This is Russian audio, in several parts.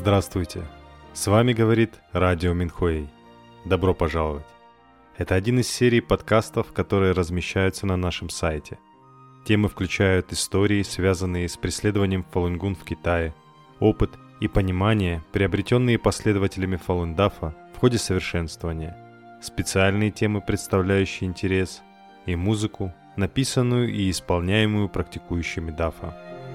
Здравствуйте! С вами говорит Радио Минхуэй. Добро пожаловать! Это один из серий подкастов, которые размещаются на нашем сайте. Темы включают истории, связанные с преследованием Фалунгун в Китае, опыт и понимание, приобретенные последователями Фалун-Дафа в ходе совершенствования, специальные темы, представляющие интерес, и музыку, написанную и исполняемую практикующими Дафа.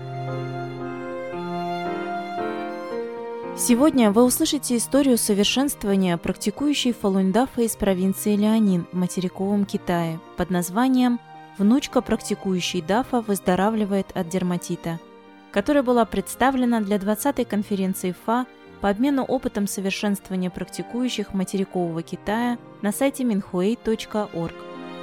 Сегодня вы услышите историю совершенствования практикующей Фалун-Дафа из провинции Лианин в материковом Китае под названием «Внучка практикующей Дафа выздоравливает от дерматита», которая была представлена для 20-й конференции ФА по обмену опытом совершенствования практикующих материкового Китая на сайте minhui.org.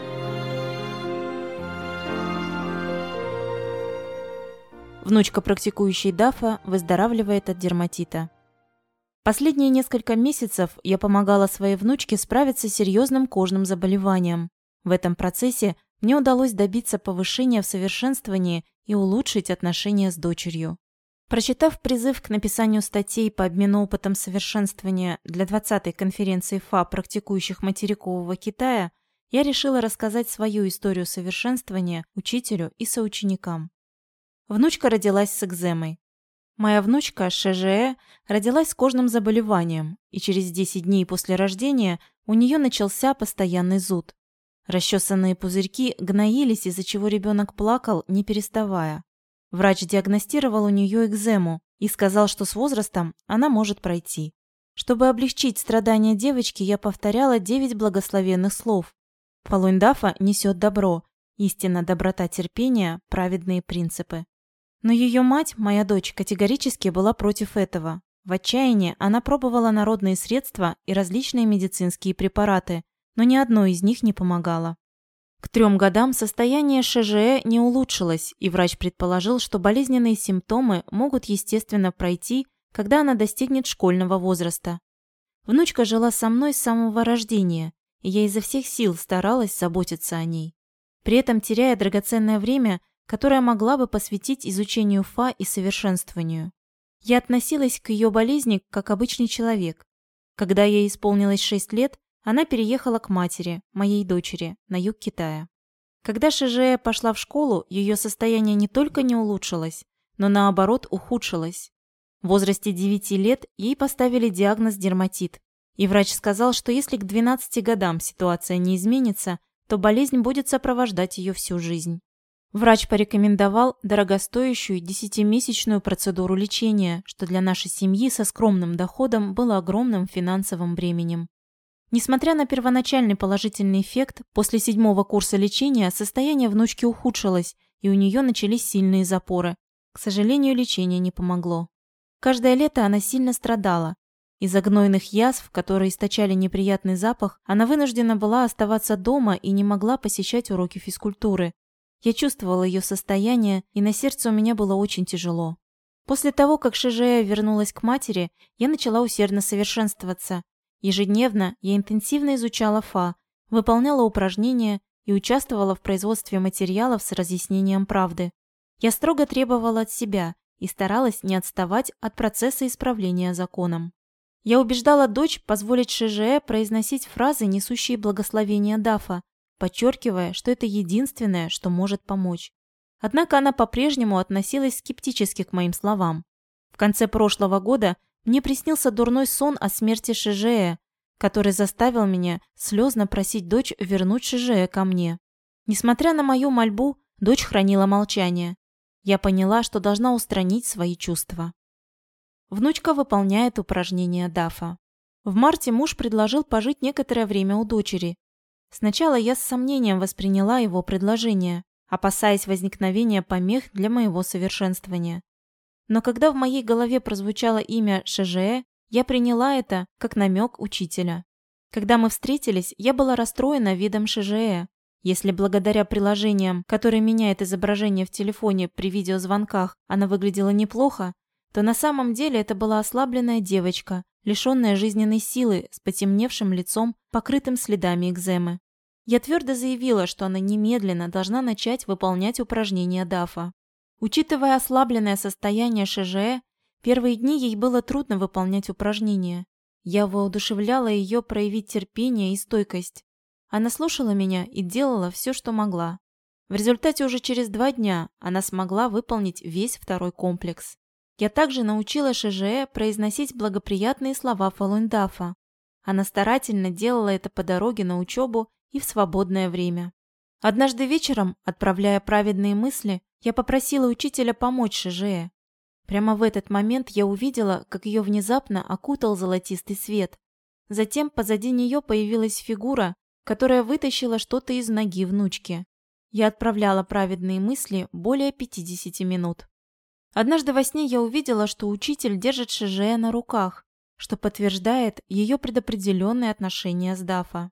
Внучка практикующей Дафа выздоравливает от дерматита. Последние несколько месяцев я помогала своей внучке справиться с серьезным кожным заболеванием. В этом процессе мне удалось добиться повышения в совершенствовании и улучшить отношения с дочерью. Прочитав призыв к написанию статей по обмену опытом совершенствования для 20-й конференции ФА практикующих материкового Китая, я решила рассказать свою историю совершенствования учителю и соученикам. Внучка родилась с экземой. Моя внучка Шэжэ родилась с кожным заболеванием, и через 10 дней после рождения у нее начался постоянный зуд. Расчесанные пузырьки гноились, из-за чего ребенок плакал, не переставая. Врач диагностировал у нее экзему и сказал, что с возрастом она может пройти. Чтобы облегчить страдания девочки, я повторяла 9 благословенных слов. Фалун-Дафа несет добро, истина, доброта, терпение, праведные принципы. Но ее мать, моя дочь, категорически была против этого. В отчаянии она пробовала народные средства и различные медицинские препараты, но ни одно из них не помогало. К 3 годам состояние Шэжэ не улучшилось, и врач предположил, что болезненные симптомы могут естественно пройти, когда она достигнет школьного возраста. Внучка жила со мной с самого рождения, и я изо всех сил старалась заботиться о ней, при этом теряя драгоценное время, которое могла бы посвятить изучению ФА и совершенствованию. Я относилась к ее болезни как обычный человек. Когда ей исполнилось 6 лет, она переехала к матери, моей дочери, на юг Китая. Когда Шэжэ пошла в школу, ее состояние не только не улучшилось, но наоборот ухудшилось. В возрасте 9 лет ей поставили диагноз дерматит, и врач сказал, что если к 12 годам ситуация не изменится, то болезнь будет сопровождать ее всю жизнь. Врач порекомендовал дорогостоящую 10-месячную процедуру лечения, что для нашей семьи со скромным доходом было огромным финансовым бременем. Несмотря на первоначальный положительный эффект, после 7-го курса лечения состояние внучки ухудшилось, и у нее начались сильные запоры. К сожалению, лечение не помогло. Каждое лето она сильно страдала. Из-за гнойных язв, которые источали неприятный запах, она вынуждена была оставаться дома и не могла посещать уроки физкультуры. Я чувствовала ее состояние, и на сердце у меня было очень тяжело. После того, как Шэжэ вернулась к матери, я начала усердно совершенствоваться. Ежедневно я интенсивно изучала ФА, выполняла упражнения и участвовала в производстве материалов с разъяснением правды. Я строго требовала от себя и старалась не отставать от процесса исправления законом. Я убеждала дочь позволить Шэжэ произносить фразы, несущие благословение Дафа, подчеркивая, что это единственное, что может помочь. Однако она по-прежнему относилась скептически к моим словам. В конце прошлого года мне приснился дурной сон о смерти Шэжэ, который заставил меня слезно просить дочь вернуть Шэжэ ко мне. Несмотря на мою мольбу, дочь хранила молчание. Я поняла, что должна устранить свои чувства. Внучка выполняет упражнения Дафа. В марте муж предложил пожить некоторое время у дочери. Сначала я с сомнением восприняла его предложение, опасаясь возникновения помех для моего совершенствования. Но когда в моей голове прозвучало имя Шэжэ, я приняла это как намек учителя. Когда мы встретились, я была расстроена видом Шэжэ. Если благодаря приложениям, которые меняют изображение в телефоне при видеозвонках, она выглядела неплохо, то на самом деле это была ослабленная девочка, лишенная жизненной силы, с потемневшим лицом, покрытым следами экземы. Я твердо заявила, что она немедленно должна начать выполнять упражнения Дафа. Учитывая ослабленное состояние Шэжэ, Первые дни ей было трудно выполнять упражнения. Я воодушевляла ее проявить терпение и стойкость. Она слушала меня и делала все, что могла. В результате уже через 2 дня она смогла выполнить весь второй комплекс. Я также научила Шижее произносить благоприятные слова Фалунь Дафа. Она старательно делала это по дороге на учебу и в свободное время. Однажды вечером, отправляя праведные мысли, я попросила учителя помочь Шижее. Прямо в этот момент я увидела, как ее внезапно окутал золотистый свет. Затем позади нее появилась фигура, которая вытащила что-то из ноги внучки. Я отправляла праведные мысли более 50 минут. Однажды во сне я увидела, что учитель держит Шижея на руках, что подтверждает ее предопределенные отношения с Дафа.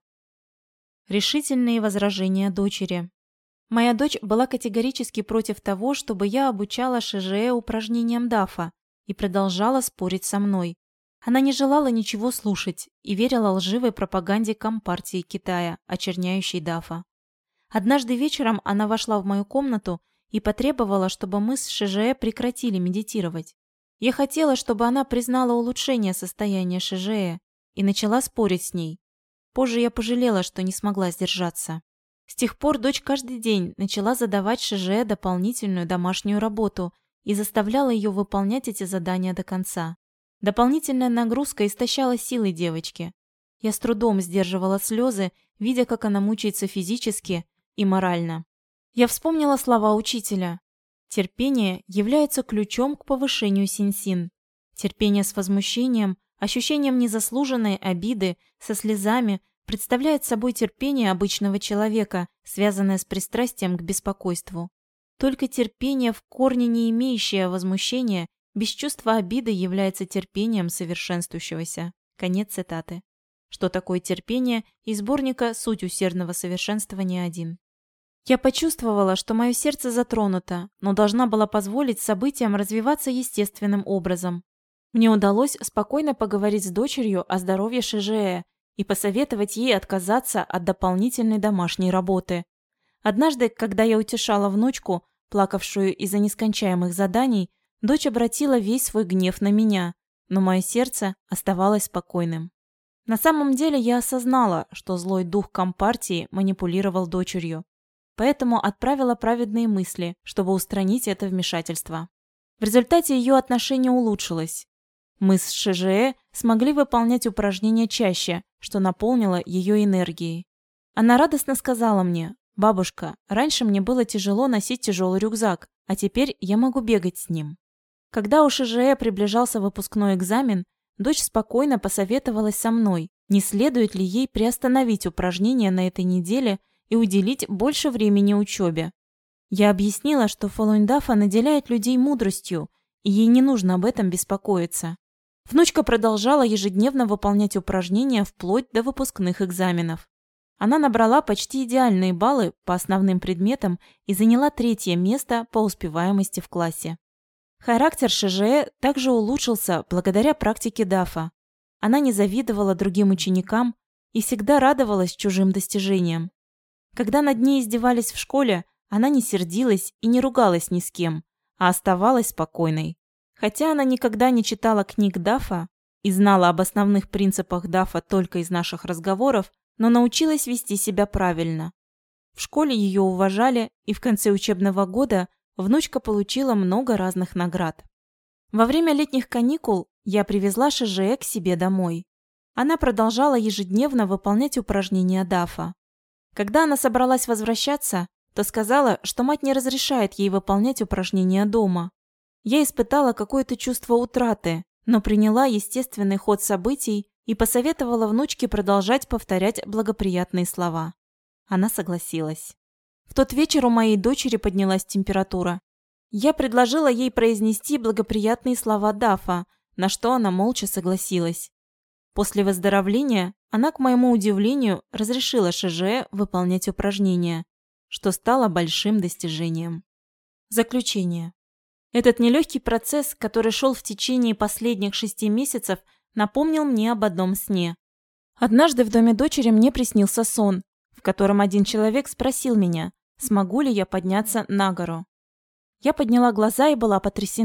Решительные возражения дочери. Моя дочь была категорически против того, чтобы я обучала Шижея упражнениям Дафа и продолжала спорить со мной. Она не желала ничего слушать и верила лживой пропаганде Компартии Китая, очерняющей Дафа. Однажды вечером она вошла в мою комнату и потребовала, чтобы мы с Шижее прекратили медитировать. Я хотела, чтобы она признала улучшение состояния Шижея и начала спорить с ней. Позже я пожалела, что не смогла сдержаться. С тех пор дочь каждый день начала задавать Шижее дополнительную домашнюю работу и заставляла ее выполнять эти задания до конца. Дополнительная нагрузка истощала силы девочки. Я с трудом сдерживала слезы, видя, как она мучается физически и морально. Я вспомнила слова учителя. Терпение является ключом к повышению синсин. Терпение с возмущением, ощущением незаслуженной обиды, со слезами представляет собой терпение обычного человека, связанное с пристрастием к беспокойству. Только терпение, в корне не имеющее возмущения, без чувства обиды является терпением совершенствующегося. Конец цитаты. Что такое терпение? Из сборника «Суть усердного совершенствования 1». Я почувствовала, что мое сердце затронуто, но должна была позволить событиям развиваться естественным образом. Мне удалось спокойно поговорить с дочерью о здоровье Шижее и посоветовать ей отказаться от дополнительной домашней работы. Однажды, когда я утешала внучку, плакавшую из-за нескончаемых заданий, дочь обратила весь свой гнев на меня, но мое сердце оставалось спокойным. На самом деле я осознала, что злой дух Компартии манипулировал дочерью. Поэтому отправила праведные мысли, чтобы устранить это вмешательство. В результате ее отношение улучшилось. Мы с Шижее смогли выполнять упражнения чаще, что наполнило ее энергией. Она радостно сказала мне: «Бабушка, раньше мне было тяжело носить тяжелый рюкзак, а теперь я могу бегать с ним». Когда у Шижее приближался выпускной экзамен, дочь спокойно посоветовалась со мной, не следует ли ей приостановить упражнения на этой неделе и уделить больше времени учебе. Я объяснила, что Фалунь Дафа наделяет людей мудростью, и ей не нужно об этом беспокоиться. Внучка продолжала ежедневно выполнять упражнения вплоть до выпускных экзаменов. Она набрала почти идеальные баллы по основным предметам и заняла 3-е место по успеваемости в классе. Характер Шижее также улучшился благодаря практике Дафа. Она не завидовала другим ученикам и всегда радовалась чужим достижениям. Когда над ней издевались в школе, она не сердилась и не ругалась ни с кем, а оставалась спокойной. Хотя она никогда не читала книг Дафа и знала об основных принципах Дафа только из наших разговоров, но научилась вести себя правильно. В школе ее уважали, и в конце учебного года внучка получила много разных наград. Во время летних каникул я привезла Шижее к себе домой. Она продолжала ежедневно выполнять упражнения Дафа. Когда она собралась возвращаться, то сказала, что мать не разрешает ей выполнять упражнения дома. Я испытала какое-то чувство утраты, но приняла естественный ход событий и посоветовала внучке продолжать повторять благоприятные слова. Она согласилась. В тот вечер у моей дочери поднялась температура. Я предложила ей произнести благоприятные слова Дафа, на что она молча согласилась. После выздоровления она, к моему удивлению, разрешила Шижее выполнять упражнения, что стало большим достижением. Заключение. Этот нелегкий процесс, который шел в течение последних 6 месяцев, напомнил мне об одном сне. Однажды в доме дочери мне приснился сон, в котором один человек спросил меня, смогу ли я подняться на гору. Я подняла глаза и была потрясена,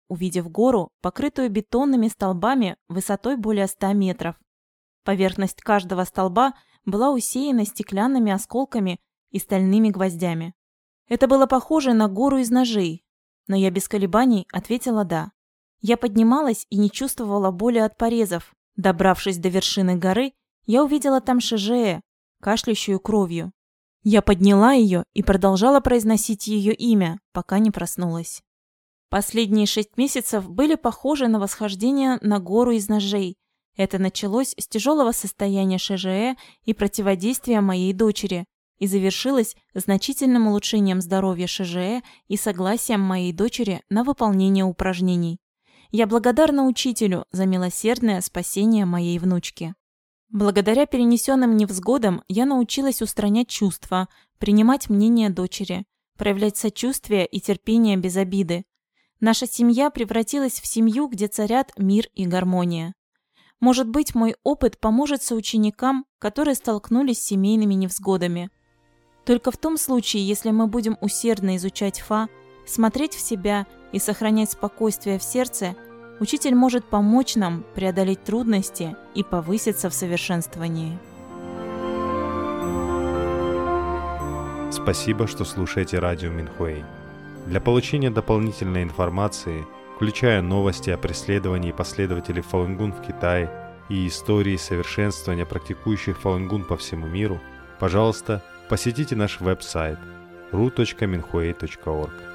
увидев гору, покрытую бетонными столбами высотой более 100 метров. Поверхность каждого столба была усеяна стеклянными осколками и стальными гвоздями. Это было похоже на гору из ножей, но я без колебаний ответила «да». Я поднималась и не чувствовала боли от порезов. Добравшись до вершины горы, я увидела там Шижее, кашляющую кровью. Я подняла ее и продолжала произносить ее имя, пока не проснулась. Последние 6 месяцев были похожи на восхождение на гору из ножей. Это началось с тяжелого состояния Шижее и противодействия моей дочери, и завершилось значительным улучшением здоровья Шижее и согласием моей дочери на выполнение упражнений. Я благодарна учителю за милосердное спасение моей внучки. Благодаря перенесенным невзгодам я научилась устранять чувства, принимать мнение дочери, проявлять сочувствие и терпение без обиды. Наша семья превратилась в семью, где царят мир и гармония. Может быть, мой опыт поможет соученикам, которые столкнулись с семейными невзгодами. Только в том случае, если мы будем усердно изучать Фа, смотреть в себя и сохранять спокойствие в сердце, учитель может помочь нам преодолеть трудности и повыситься в совершенствовании. Спасибо, что слушаете радио Минхуэй. Для получения дополнительной информации, включая новости о преследовании последователей Фалунгун в Китае и истории совершенствования практикующих Фалунгун по всему миру, пожалуйста, посетите наш веб-сайт ru.minhui.org.